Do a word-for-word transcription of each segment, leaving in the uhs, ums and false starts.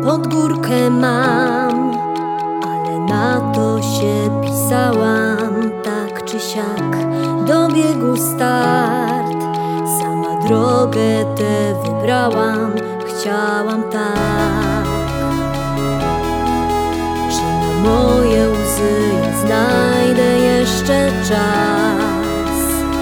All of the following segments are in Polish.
Pod górkę mam, ale na to się pisałam. Tak czy siak dobiegł start. Sama drogę tę wybrałam, chciałam tak. Że na moje łzy ja znajdę jeszcze czas.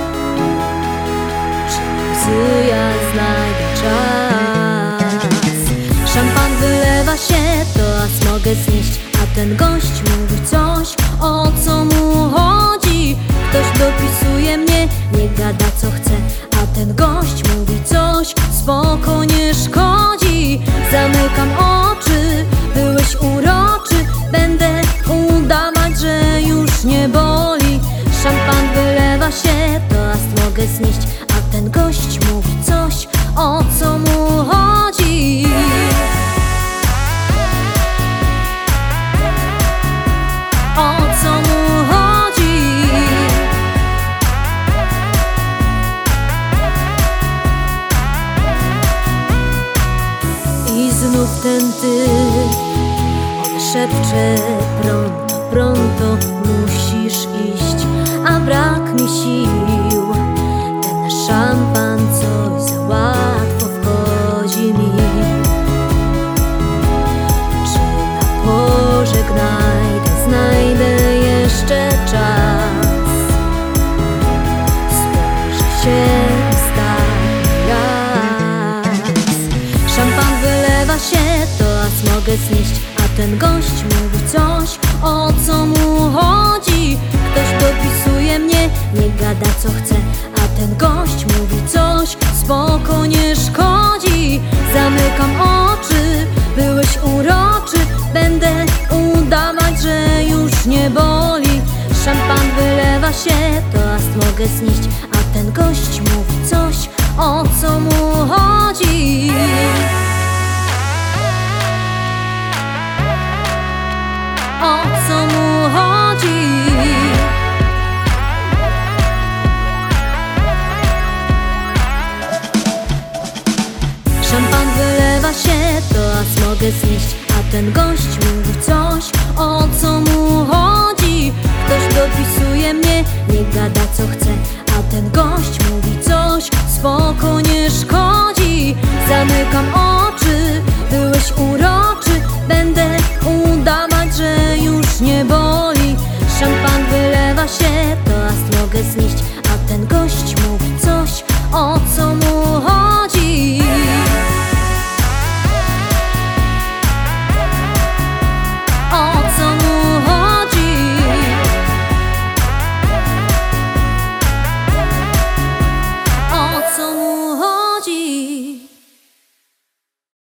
Że na łzy ja znajdę czas. Szampan wylewa się, toast mogę znieść, a ten gość mówi coś, o co mu chodzi. Ktoś dopisuje mnie, nie gada co chce, a ten gość mówi coś, spoko, nie szkodzi. Zamykam oczy, byłeś uroczy, będę udawać, że już nie boli. Szampan wylewa się, toast mogę znieść, a ten gość mówi coś, o co mu chodzi. O co mu chodzi? I znów ten ty, on szepcze pronto, pronto musisz iść, a brak mi sił. Ten szampan coś za łatwo wchodzi mi. Czy na pożegnaj znajdę jeszcze czas? Spojrzę się ostatni raz. Szampan wylewa się, toast mogę znieść, a ten gość mówi coś, o co mu chodzi. Ktoś dopisuje mnie, nie gada co chce, a ten gość mówi coś, spoko, nie szkodzi. Zamykam oczy, byłeś uroczy, będę udawać, że już nie boli. Szampan wylewa się, toast mogę znieść,